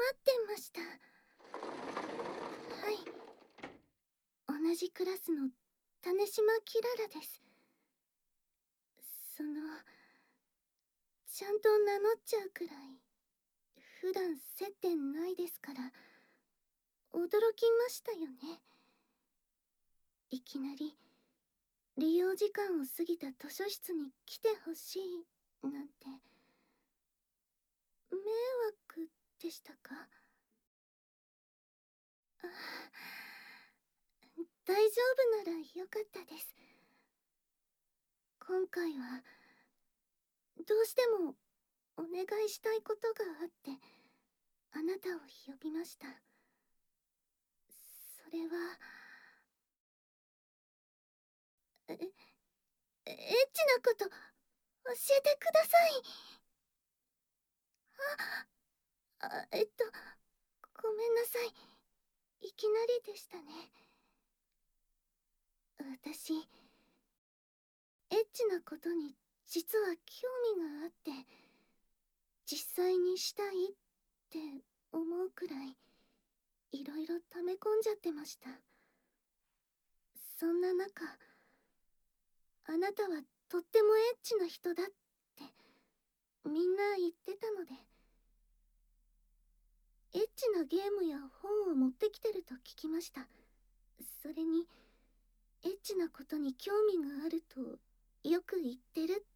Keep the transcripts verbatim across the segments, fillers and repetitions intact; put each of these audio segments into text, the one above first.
ってました。はい。同じクラスの種島キララです。その、ちゃんと名乗っちゃうくらい普段接点ないですから驚きましたよね。いきなり利用時間を過ぎた図書室に来てほしいなんて。迷惑でしたか？あ、大丈夫ならよかったです。今回はどうしてもお願いしたいことがあってあなたを呼びました。それはえエッチなこと教えてください。ああえっとごめんなさい、いきなりでしたね。私エッチなことに実は興味があって実際にしたいって思うくらいいろいろ溜め込んじゃってました。そんな中あなたはとってもエッチな人だってみんな言ってたので、エッチなゲームや本を持ってきてると聞きました。それにエッチなことに興味があるとよく言ってるって。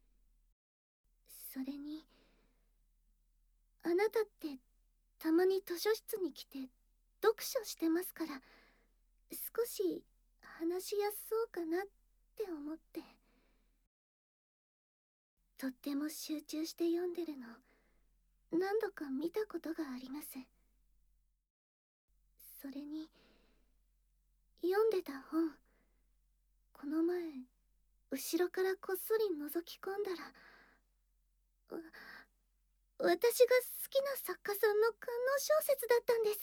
それにあなたってたまに図書室に来て読書してますから少し話しやすそうかなって思って。とっても集中して読んでるの何度か見たことがあります。それに読んでた本この前後ろからこっそり覗き込んだらわ私が好きな作家さんの官能小説だったんです。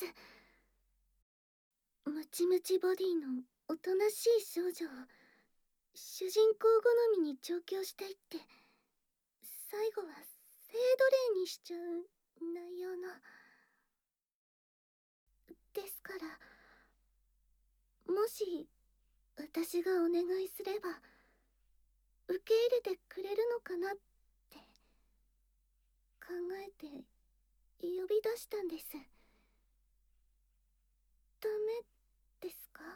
ムチムチボディのおとなしい少女を主人公好みに調教していって最後は性奴隷にしちゃう内容のですから、もし私がお願いすれば受け入れてくれるのかなって考えて呼び出したんです。ダメですか？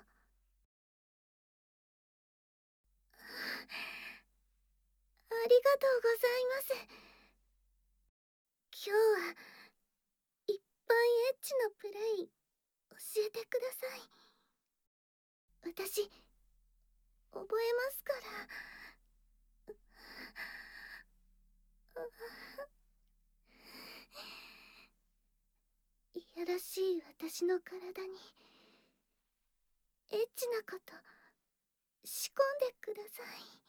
ありがとうございます。今日はいっぱいエッチなプレイ教えてください。私覚えますからいやらしい私の体にエッチなこと仕込んでください。